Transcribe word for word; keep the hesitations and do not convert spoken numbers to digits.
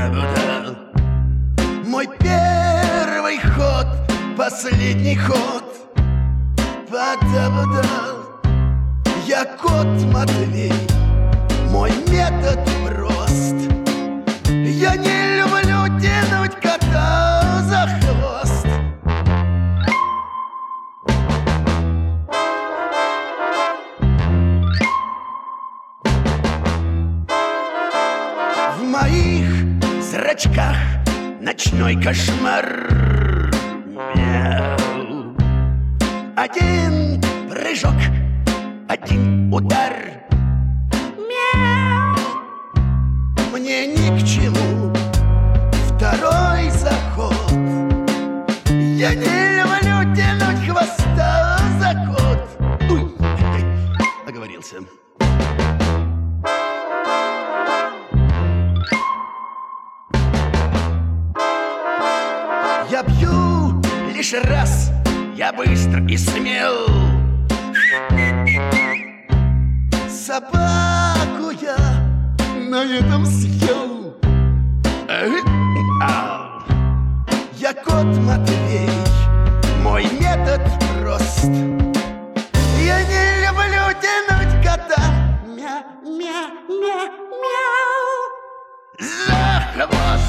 Бада-бада. Мой первый ход, последний ход. Бада-бада. Я кот Матвей, мой метод прост. Я не люблю тянуть кота за хвост. В моих зрачках ночной кошмар. Мяу. Один прыжок, один удар. Мяу. Мне ни к чему второй заход. Я не люблю тянуть хвоста за кот. Уй, оговорился. Я бью лишь раз, я быстр и смел. Собаку я на этом съел. Я кот Матвей, мой метод прост. Я не люблю тянуть кота мя, мя, мя, мяу за хвост.